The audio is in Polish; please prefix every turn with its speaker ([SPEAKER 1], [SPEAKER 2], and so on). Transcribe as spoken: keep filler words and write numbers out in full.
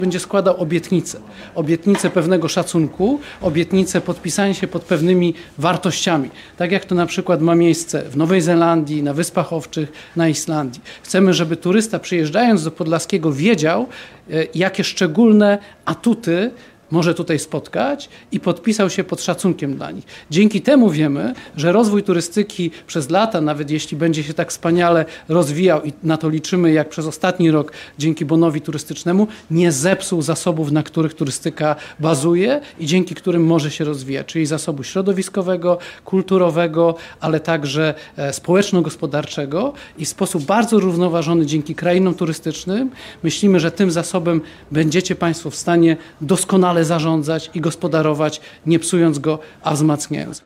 [SPEAKER 1] będzie składał obietnice. Obietnice pewnego szacunku, obietnice podpisania się pod pewnymi wartościami. Tak jak to na przykład ma miejsce w Nowej Zelandii, na Wyspach Owczych, na Islandii. Chcemy, żeby turysta przyjeżdżając do Podlaskiego wiedział, jakie szczególne atuty może tutaj spotkać i podpisał się pod szacunkiem dla nich. Dzięki temu wiemy, że rozwój turystyki przez lata, nawet jeśli będzie się tak wspaniale rozwijał i na to liczymy jak przez ostatni rok dzięki bonowi turystycznemu, nie zepsuł zasobów, na których turystyka bazuje i dzięki którym może się rozwijać, czyli zasobu środowiskowego, kulturowego, ale także społeczno-gospodarczego i w sposób bardzo równoważony dzięki krainom turystycznym myślimy, że tym zasobem będziecie Państwo w stanie doskonale zarządzać i gospodarować, nie psując go, a wzmacniając.